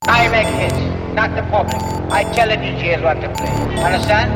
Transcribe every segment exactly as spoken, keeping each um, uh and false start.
I make hits, not the public. I tell the D Js what to play. Understand?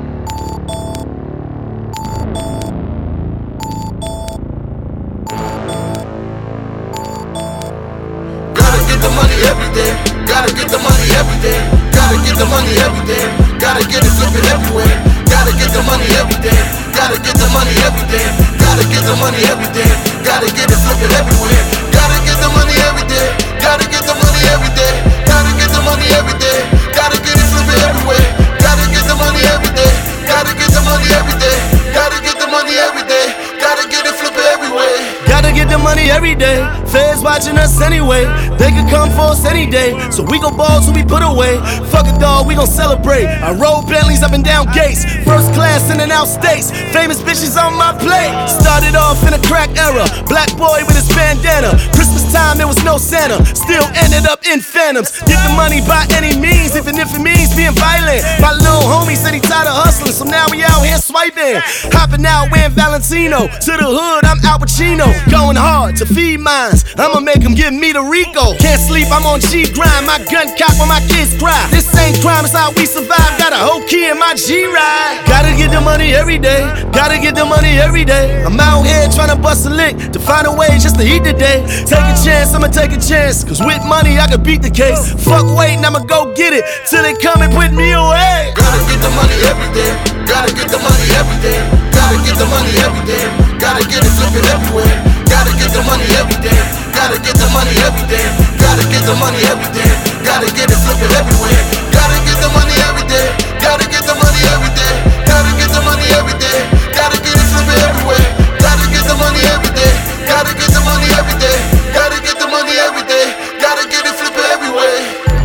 Gotta get the money every day. Gotta get the money every day. Gotta get the money every day. Gotta get it, flip it everywhere. Gotta get the money every day. Gotta get the money every day. Gotta get the money every day. Gotta get it, flip it everywhere. Gotta get the money every day. Gotta get the money every day. Gotta get the money every day. Gotta get it, flip it everywhere. Gotta get the money every day. Gotta get the money every day. Gotta get the money every day. Gotta get it, flip it everywhere. Gotta get the money every day. Feds watching us anyway. They could come for us any day. So we gon' ball till we put away. Fuck a dog, we gon' celebrate. I roll Bentleys up and down gates. First class in and out states. Famous bitches on my plate. Started off in a crack era. Black boy with his bandana. Christmas time, there was no Santa. Still ended up in phantoms. Get the money by any means, even if it means being violent. My little homie said he tired of hustling, so now we out here swiping. Hopping out wearing Valentino. To the hood, I'm Al Pacino. Going hard to feed mines. I'ma make them give me the Rico. Can't sleep, I'm on G grind. My gun cock when my kids cry. This ain't crime, it's how we survive. Got a whole key in my G ride. Gotta get the money every day. Gotta get the money every day. I'm out here trying to bust a lick to find a way just to eat the day. Take a chance, I'ma take a chance. Cause with money I could beat the case. Fuck waiting, I'ma go get it till they come and put me away. Gotta get the money every day. Gotta get the money every day. Gotta get the money every day. Gotta get it, flip it everywhere. Gotta get the money every day. Gotta get the money every day. Gotta get the money every day. Gotta get it, flip it everywhere. Gotta get the money every day. Gotta get the money every day. Gotta get the money every day. Gotta get it, flip it everywhere. Gotta get the money every day. Gotta get the money every day. Gotta get the money every day. Gotta get it, flip it everywhere.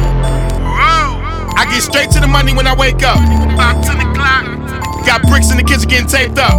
I get straight to the money when I wake up. About ten o'clock. Got bricks in the kitchen getting taped up.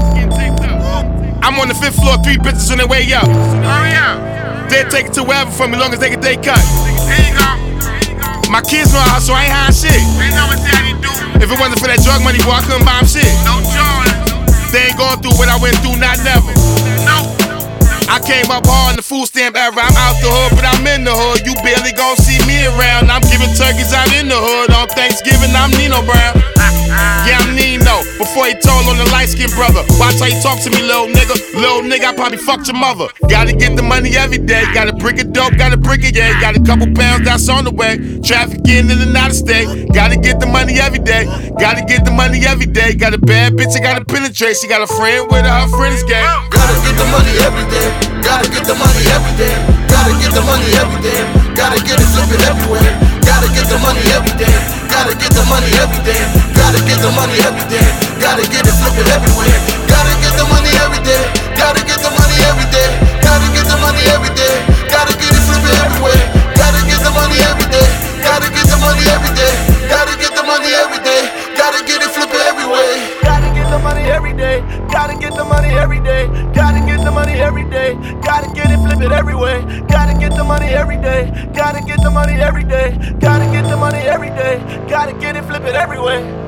I'm on the fifth floor, three bitches on their way up. Oh yeah. They'll take it to wherever for me, long as they get they cut. There you go. My kids know how, so I ain't hiding shit. They know what daddy do. If it wasn't for that drug money, boy, I couldn't buy them shit. No joy. They ain't going through what I went through, not never. No. I came up hard in the food stamp era. I'm out the hood, but I'm in the hood. You barely gon' see me around. I'm giving turkeys out in the hood. On Thanksgiving, I'm Nino Brown. Yeah, I'm Nino. Before he told on the light-skinned brother. Watch how you talk to me, little nigga. Little nigga, I probably fucked your mother. Gotta get the money every day. Gotta brick it dope, gotta brick it, yeah. Got a couple pounds that's on the way. Traffic in and out of state. Gotta get the money every day. Gotta get the money every day. Got a bad bitch, I gotta penetrate. She got a friend with her, her friend is gay. Gotta get the money every day. Gotta get the money every day. Gotta get the money every day. Gotta get it, flip it everywhere. Gotta get the money every day. Gotta get the money every day. Gotta get the money every day. Gotta get it, flip it everywhere. Gotta get the money every day. Gotta get the money every day. Gotta get the money every day. Gotta get it, flip it everywhere. Gotta get the money every day. Gotta get the money every day. Gotta get the money every day. Gotta get it, flip it everywhere. Gotta get the money every day. Gotta get the money every day. Gotta get the money every day. Gotta get it, flip it everywhere. Gotta get the money every day. Gotta get the money every day. Gotta get the money every day. Gotta get it, flip it everywhere.